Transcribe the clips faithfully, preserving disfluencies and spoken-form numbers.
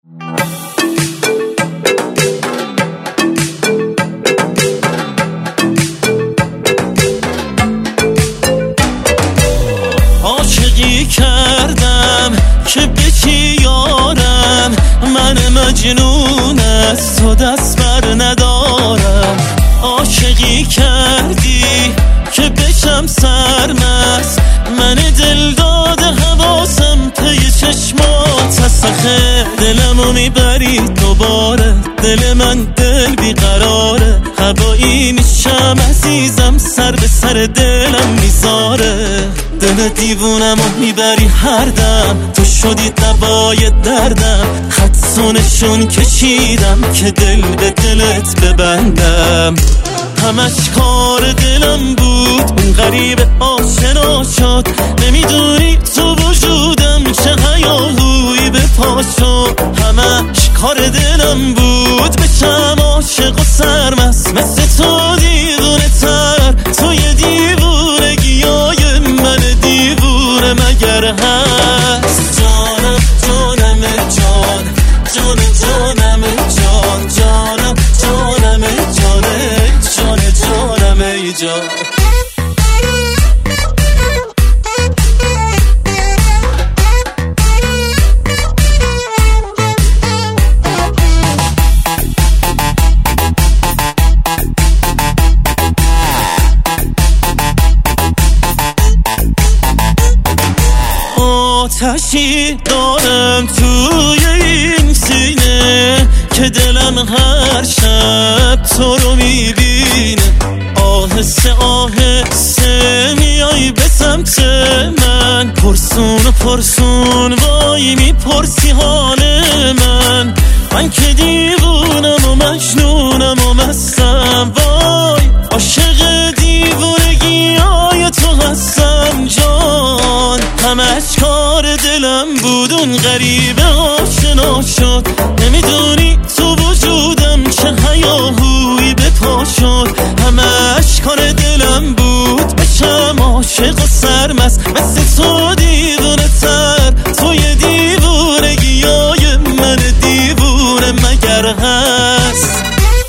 عاشقی کردم که بکی یارم، من مجنون از تو دست بر ندارم. عاشقی کردی که بشم سرمست، من دل داده حواسم پی چشمات هست. آخه دلمو میبری دوباره، دل من دل بیقراره. هوایی میشم عزیزم، سر به سر دلم میذاره. دل دیوونمو میبری هر دم، تو شدی دوای دردم. خطسونشون کشیدم که دل به دلت ببندم. همش کار دلم بود، اون غریب آشنا شد. نمیدونی تو وجودم چه هیاهویی به پا شد. همش کار دلم بود، بشم عاشق و سرمست مثل تو دیوونه تر. توی دیوونگیای من دیوونه مگر هست؟ جانم جانم جان، جان جانم جان، جانم جانم جانه، جان جانم ای جان. آتشی دارم توی این سینه که دلم هر شب تو رو میبینه. آهسته آهسته میای به سمت من، پرسون و پرسون وای میپرسی حال من. من که دیوونم و مجنونم و مستم، وای عاشق دیوونگی های تو هستم جان. همش کار دلم بود، اون غریبه آشنا شد. نمیدونی تو وجودم چه هیاهویی به پا شد. همش کار دلم بود، بشم عاشق و سرمست مثل تو دیوونه تر. توی دیوونگیای من دیوونه مگر هست؟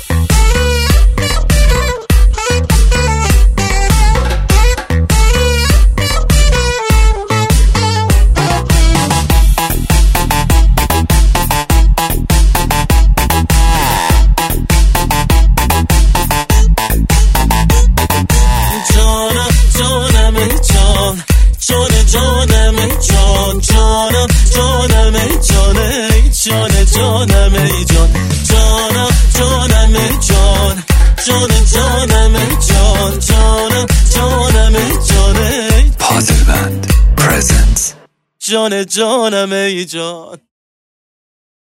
جان جانم جانم جانه، جان جانم ای جان. جانم جانم جان، جان جانم جان، جانم جانم جانه. پازل بند پرزنتس. جان جانم ای جان.